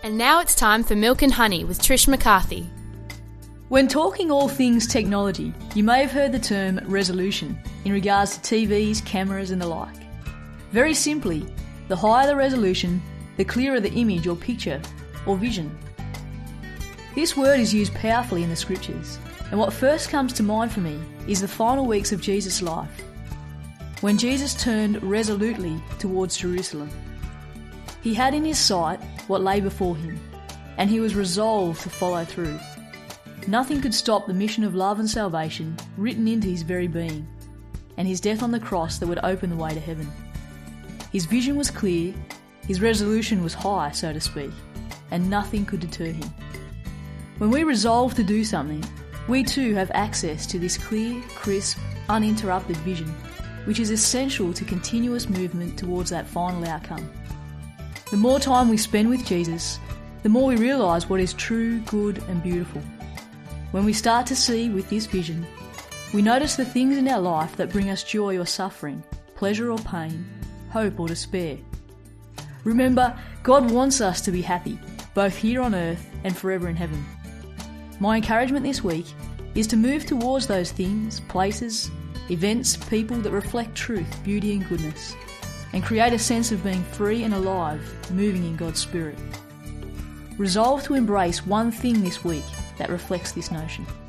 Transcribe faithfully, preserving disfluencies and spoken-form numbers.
And now it's time for Milk and Honey with Trish McCarthy. When talking all things technology, you may have heard the term resolution in regards to T Vs, cameras and the like. Very simply, the higher the resolution, the clearer the image or picture or vision. This word is used powerfully in the scriptures, and what first comes to mind for me is the final weeks of Jesus' life, when Jesus turned resolutely towards Jerusalem. He had in his sight what lay before him, and he was resolved to follow through. Nothing could stop the mission of love and salvation written into his very being, and his death on the cross that would open the way to heaven. His vision was clear, his resolution was high, so to speak, and nothing could deter him. When we resolve to do something, we too have access to this clear, crisp, uninterrupted vision, which is essential to continuous movement towards that final outcome. The more time we spend with Jesus, the more we realise what is true, good and beautiful. When we start to see with this vision, we notice the things in our life that bring us joy or suffering, pleasure or pain, hope or despair. Remember, God wants us to be happy, both here on earth and forever in heaven. My encouragement this week is to move towards those things, places, events, people that reflect truth, beauty and goodness, and create a sense of being free and alive, moving in God's Spirit. Resolve to embrace one thing this week that reflects this notion.